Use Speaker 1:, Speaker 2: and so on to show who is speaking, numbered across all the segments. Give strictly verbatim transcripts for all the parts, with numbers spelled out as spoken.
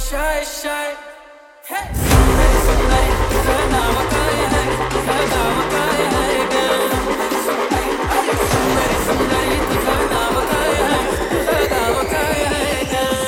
Speaker 1: shy, shy. Hey, sundari, sundari, तुझं नाव काय आहे? तुझं गाव काय आहे गं? सundari, sundari, तुझं नाव काय आहे? तुझं गाव काय आहे गं?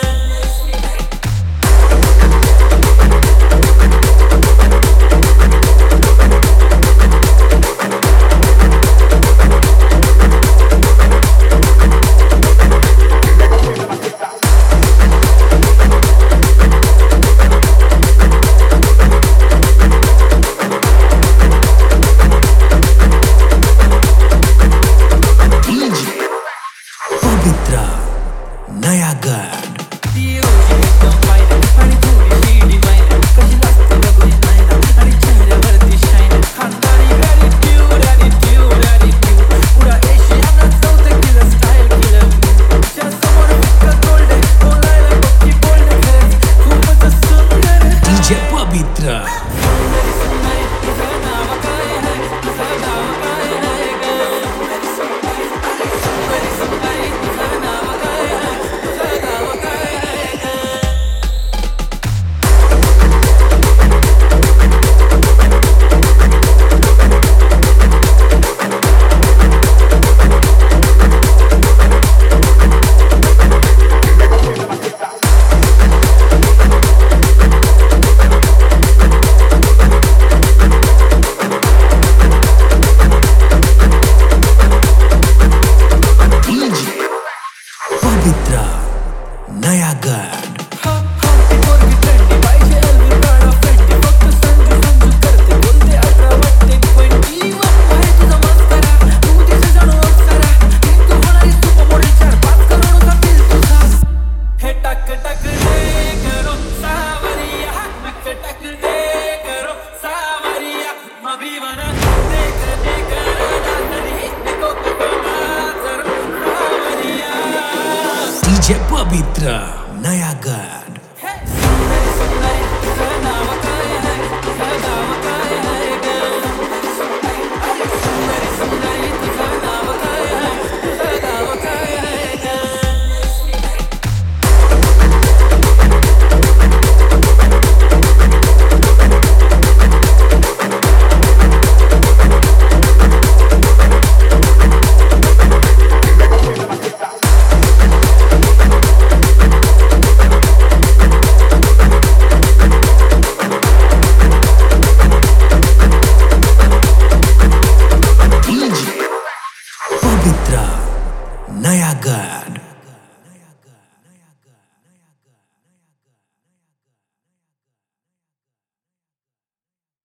Speaker 2: Pavitra Nayagarh DJ Pavitra Pavitra Nayagarh DJ Pavitra Nayagarh Pavitra Nayagarh.